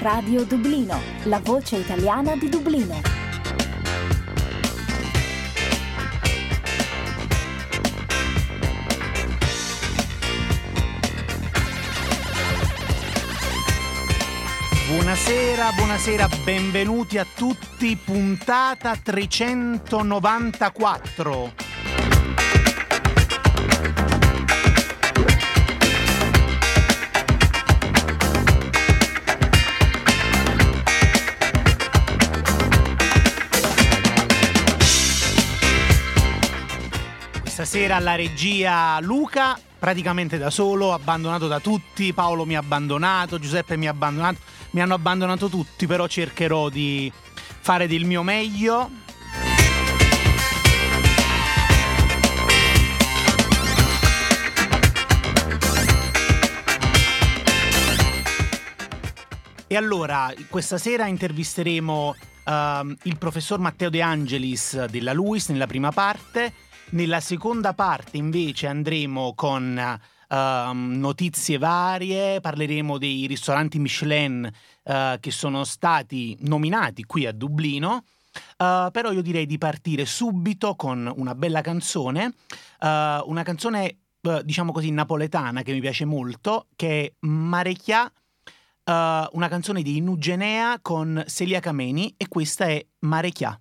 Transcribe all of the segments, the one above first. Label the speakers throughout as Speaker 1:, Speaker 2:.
Speaker 1: Radio Dublino, la voce italiana di Dublino.
Speaker 2: Buonasera, benvenuti a tutti, puntata 394. Stasera alla regia Luca, praticamente da solo, abbandonato da tutti. Paolo mi ha abbandonato, Giuseppe mi ha abbandonato, mi hanno abbandonato tutti, però cercherò di fare del mio meglio. E allora, questa sera intervisteremo il professor Matteo De Angelis della LUISS nella prima parte. Nella seconda parte invece andremo con notizie varie, parleremo dei ristoranti Michelin che sono stati nominati qui a Dublino, però io direi di partire subito con una bella canzone, una canzone diciamo così napoletana che mi piace molto, che è Marechià, una canzone di Nugenea con Celia Kameni, e questa è Marechià.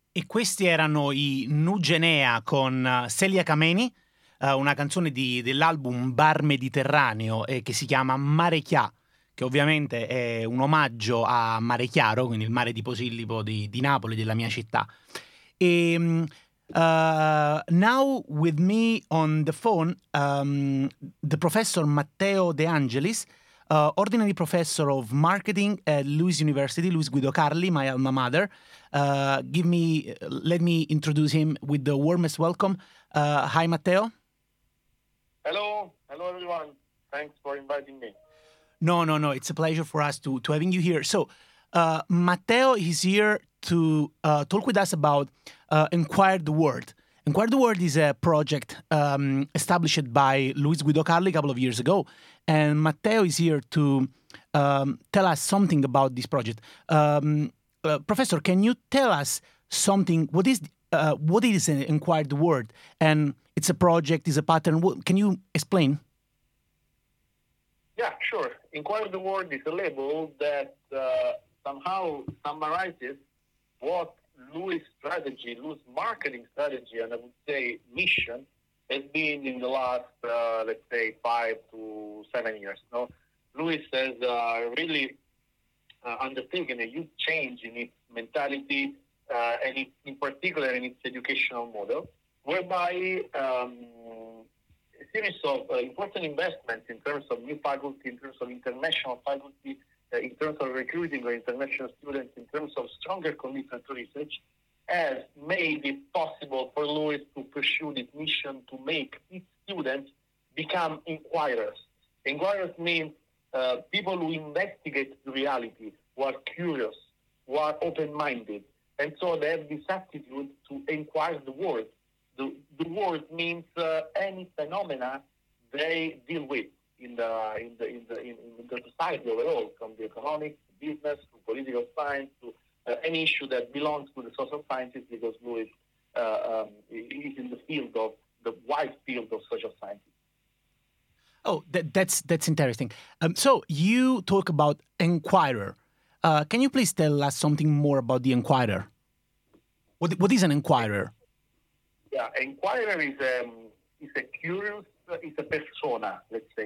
Speaker 2: E questi erano i Nugenea con Celia Kameni, una canzone dell'album Bar Mediterraneo che si chiama Mare Chia, che ovviamente è un omaggio a Mare Chiaro, quindi il mare di Posillipo di Napoli, della mia città. E now with me on the phone, the professor Matteo De Angelis, ordinary professor of marketing at Luis University, Luis Guido Carli, my alma mater. Let me introduce him with the warmest welcome. Hi, Matteo.
Speaker 3: Hello everyone. Thanks for inviting me.
Speaker 2: No. It's a pleasure for us to having you here. So, Matteo is here to talk with us about Enquire the World. Enquire the World is a project established by Luis Guido Carli a couple of years ago, and Matteo is here to tell us something about this project. Professor, can you tell us something? What is Enquire the World? And it's a project, it's a pattern. Can you explain?
Speaker 3: Yeah, sure. Enquire the World is a label that somehow summarizes what Luis' marketing strategy, and I would say mission, has been in the last, let's say, 5 to 7 years. No, Luis has really undertaken a huge change in its mentality, and in particular in its educational model, whereby a series of important investments in terms of new faculty, in terms of international faculty, in terms of recruiting of international students, in terms of stronger commitment to research, has made it possible for Luis to pursue this mission to make its students become inquirers. Inquirers means people who investigate the reality, who are curious, who are open-minded, and so they have this attitude to inquire the world. The world means any phenomena they deal with in the society overall, from the economics, business, to political science, to any issue that belongs to the social sciences, because Luis is in the wide field of social sciences.
Speaker 2: Oh, that's interesting. So you talk about Enquirer. Can you please tell us something more about the Enquirer? What is an Enquirer?
Speaker 3: Yeah, Enquirer is a curious, it's a persona, let's say.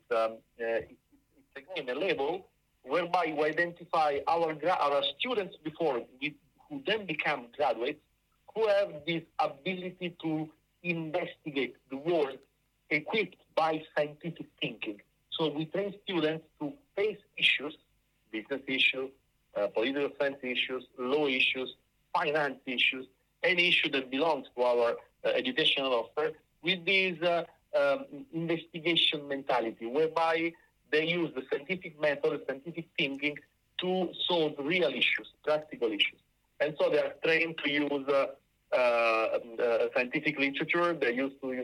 Speaker 3: It's again a label whereby we identify our students before, who then become graduates, who have this ability to investigate the world equipped by scientific thinking. So we train students to face issues, business issues, political science issues, law issues, finance issues, any issue that belongs to our educational offer, with this investigation mentality, whereby they use the scientific method, scientific thinking, to solve real issues, practical issues. And so they are trained to use scientific literature. They are used to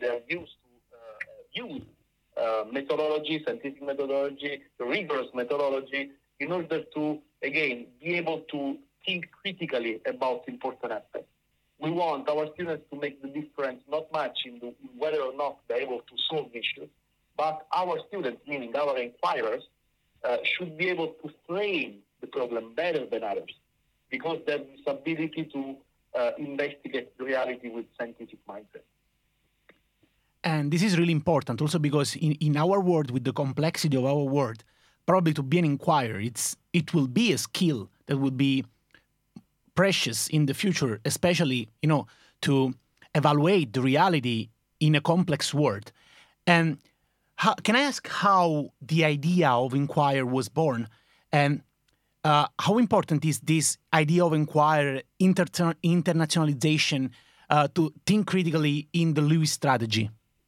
Speaker 3: use methodology, scientific methodology, rigorous methodology, in order to, again, be able to think critically about important aspects. We want our students to make the difference not much in whether or not they're able to solve issues, but our students, meaning our inquirers, should be able to frame the problem better than others, because they have this ability to investigate the reality with scientific mindset.
Speaker 2: And this is really important also because in our world, with the complexity of our world, probably to be an inquirer, it will be a skill that will be precious in the future, especially, to evaluate the reality in a complex world. And can I ask how the idea of Enquire was born? And how important is this idea of Enquire internationalization to think critically in the Luis strategy?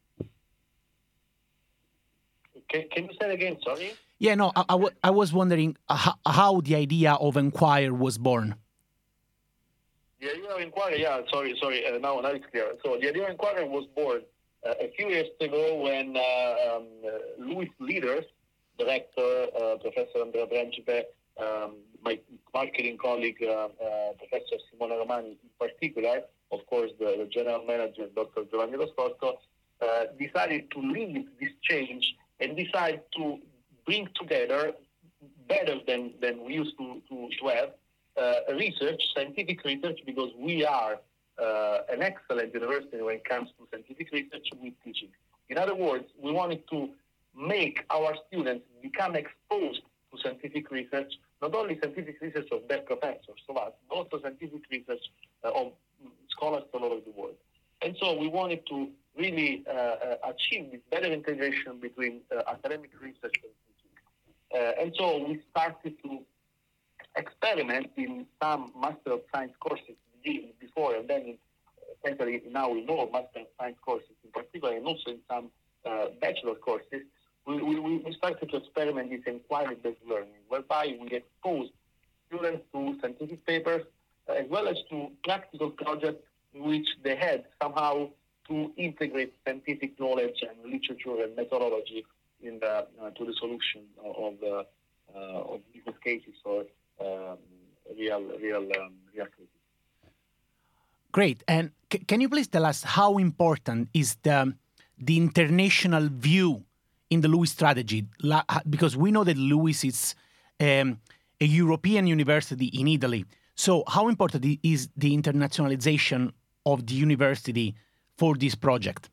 Speaker 3: Can you say it again? Sorry.
Speaker 2: Yeah, no, I was wondering how the idea of Enquire was born.
Speaker 3: The idea of Enquire, sorry. Now it's clear. So the idea of Enquire was born a few years ago when Luis leaders, director, Professor Andrea Principe, my marketing colleague, Professor Simone Romani in particular, of course, the general manager, Dr. Giovanni Lo Scorto, decided to lead this change and decide to bring together, better than we used to have, scientific research, because we are an excellent university when it comes to scientific research with teaching. In other words, we wanted to make our students become exposed to scientific research, not only scientific research of their professors, but also scientific research of scholars all over the world. And so we wanted to really achieve this better integration between academic research and teaching. And so we started to experiment in some Master of Science courses before, and then essentially now in all Master of Science courses in particular, and also in some bachelor courses. We started to experiment this inquiry-based learning, whereby we exposed students to scientific papers as well as to practical projects in which they had somehow to integrate scientific knowledge and literature and methodology in to the solution of business cases or real cases.
Speaker 2: Great. And can you please tell us how important is the international view in the LUIS strategy? Because we know that LUIS is a European university in Italy. So how important is the internationalization of the university for this project?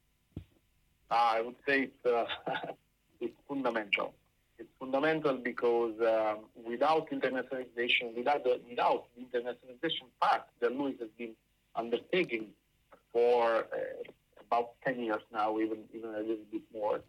Speaker 3: I would say it's fundamental. It's fundamental because without internationalization, without the internationalization part that LUIS has been undertaking for about 10 years now, even a little bit more,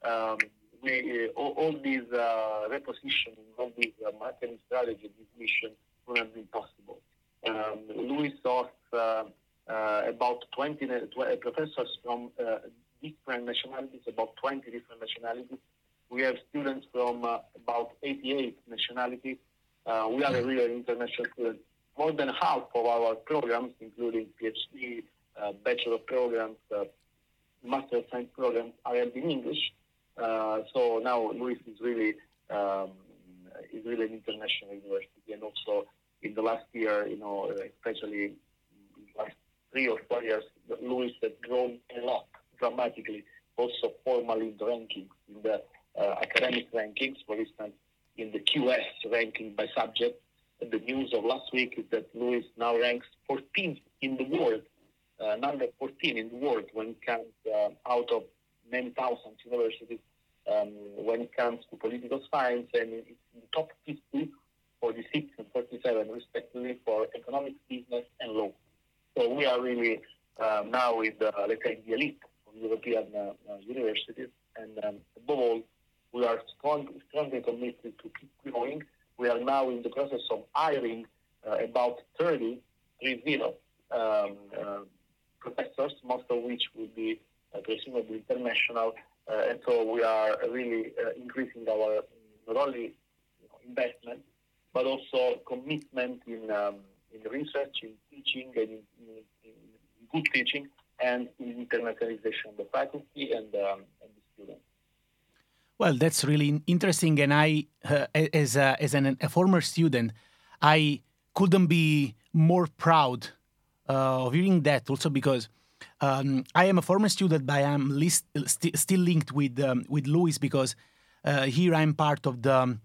Speaker 3: all these repositioning, all these marketing strategy, this mission would have been possible. LUIS hosts about 20 professors from different nationalities, about 20 different nationalities. We have students from about 88 nationalities. We are a really international student. More than half of our programs, including PhD, bachelor programs, Master of Science programs, are held in English. So now LUIS is really an international university, and also in the last year, especially in the last 3 or 4 years, LUIS has grown a lot, dramatically. Also formally in the rankings, in the academic rankings, for instance, in the QS ranking by subject. The news of last week is that LUIS now ranks 14th in the world, number 14 in the world when it comes out of many thousands universities when it comes to political science, and it's in the top 50, 46 and 47 respectively for economics, business, and law. So we are really now with, let's say, the elite of European universities, and above all, we are strongly committed to keep growing. We are now in the process of hiring about 30 professors, most of which will be presumably international. And so we are really increasing our not only investment, but also commitment in research, in teaching, and in good teaching, and in internationalization of the faculty and the students.
Speaker 2: Well, that's really interesting, and I, as a former student, I couldn't be more proud of hearing that. Also, because I am a former student, but I am still linked with LUIS, because here I'm part of the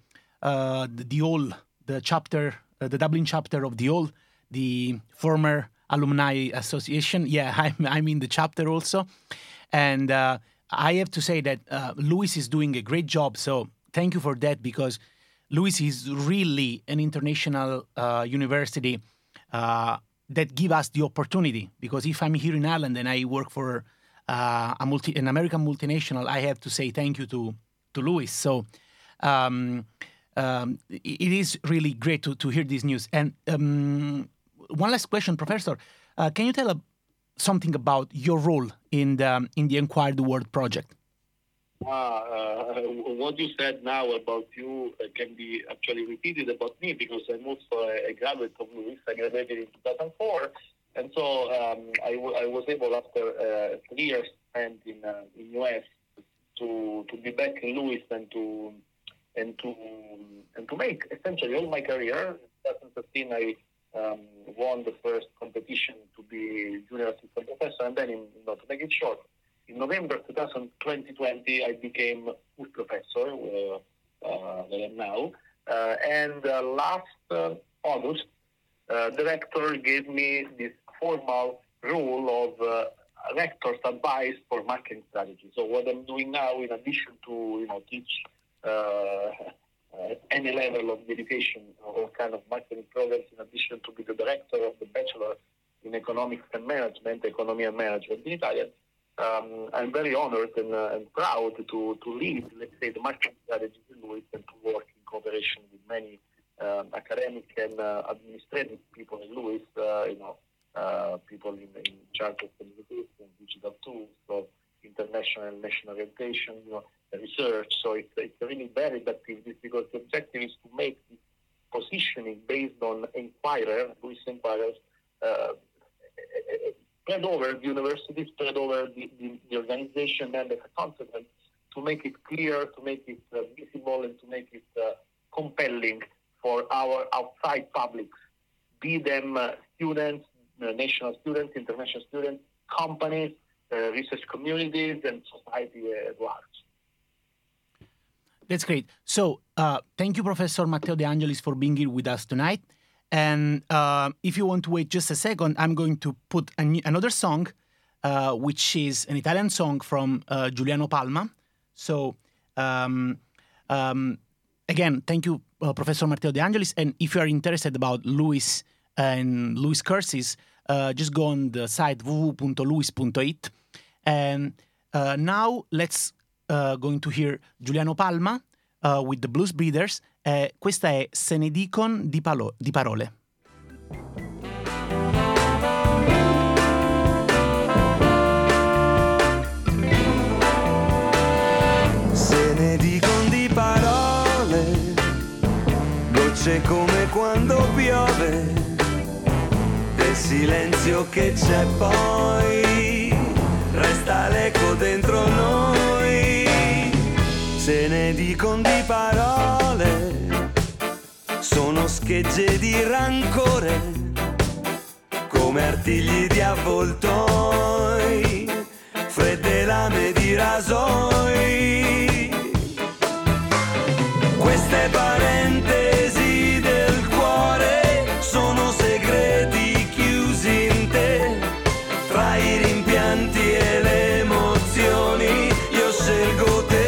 Speaker 2: chapter, the Dublin chapter of the former alumni association. Yeah, I'm in the chapter also, and I have to say that LUIS is doing a great job. So thank you for that, because LUIS is really an international university that give us the opportunity. Because if I'm here in Ireland and I work for an American multinational, I have to say thank you to LUIS. So it is really great to hear this news. And one last question, Professor. Can you tell something about your role in the Enquire the World project?
Speaker 3: What you said now about you can be actually repeated about me, because I'm also a graduate of LUIS. I graduated in 2004, and so I was able, after 3 years spent in US, to be back in LUIS and to make essentially all my career. In 2015, I won the first competition to be junior assistant professor, and then, to make it short, in November 2020, I became full professor, that I am now. And last August, the rector gave me this formal rule of rector's advice for marketing strategy. So what I'm doing now, in addition to teach any level of education or kind of marketing programs, in addition to be the director of the Bachelor in Economics and Management, Economia and Management in Italian, I'm very honored and proud to lead, let's say, the marketing strategies in LUISS and to work in cooperation with many academic and administrative people in LUISS, people in charge of communication, digital tools, so international and national orientation, research. So it's really varied activities, because the objective is to make this positioning based on LUISS Inquirer, spread over the university, spread over the organization, and as a consequence, to make it clear, to make it visible, and to make it compelling for our outside publics, be them students, national students, international students, companies, research communities, and society at large.
Speaker 2: That's great. So thank you, Professor Matteo De Angelis, for being here with us tonight. And if you want to wait just a second, I'm going to put another song, which is an Italian song from Giuliano Palma. So again, thank you, Professor Matteo De Angelis. And if you are interested about LUISS and LUISS courses, just go on the site www.luis.it. And now let's going to hear Giuliano Palma with the Blues Breeders. Questa è Se ne dicon di parole.
Speaker 4: Se ne dicon di parole, gocce come quando piove, del silenzio che c'è poi, resta l'eco dentro noi. Se ne dicon di parole, sono schegge di rancore, come artigli di avvoltoi, fredde lame di rasoi. Queste parentesi del cuore sono segreti chiusi in te, tra i rimpianti e le emozioni io scelgo te.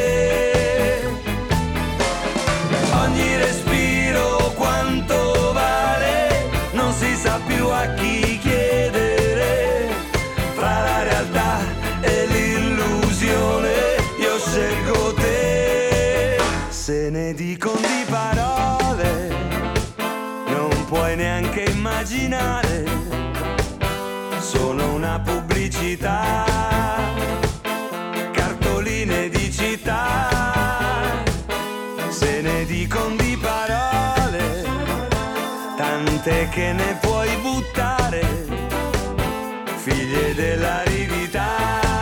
Speaker 4: Ogni respiro quanto vale, non si sa più a chi chiedere, fra la realtà e l'illusione io scelgo te. Se ne dicon di parole, non puoi neanche immaginare, sono una pubblicità, cartoline di città. Se ne dicon di parole, tante che ne puoi buttare, figlie dell'aridità,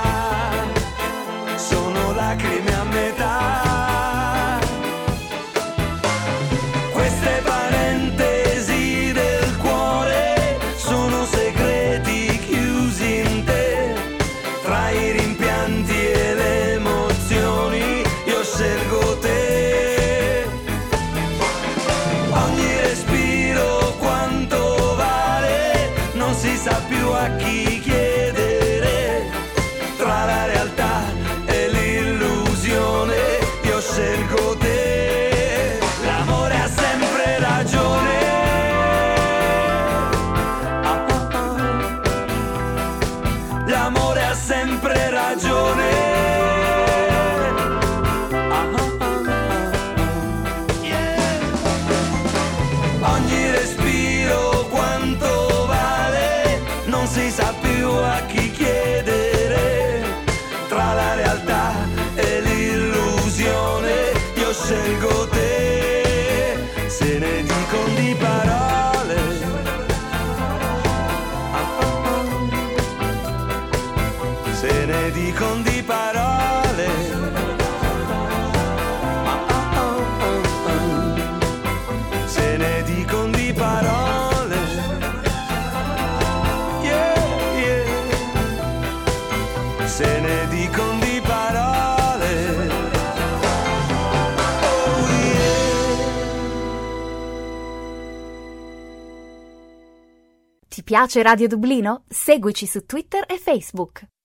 Speaker 4: sono lacrime a metà. Queste parentesi del cuore sono segreti chiusi in te, tra i rimpianti e le emozioni io scelgo te. Ogni respiro quanto vale, non si sa più a chi chiedere, tra la realtà e l'illusione io scelgo te. L'amore ha sempre ragione. L'amore ha sempre ragione. Ogni respiro quanto vale, non si sa più a chi chiedere, tra la realtà e l'illusione io scelgo te. Se ne dicon di parole, se ne dicon di parole, se ne dicon di parole, yeah, yeah. Se ne dicon di parole, oh yeah.
Speaker 1: Ti piace Radio Dublino? Seguici su Twitter e Facebook.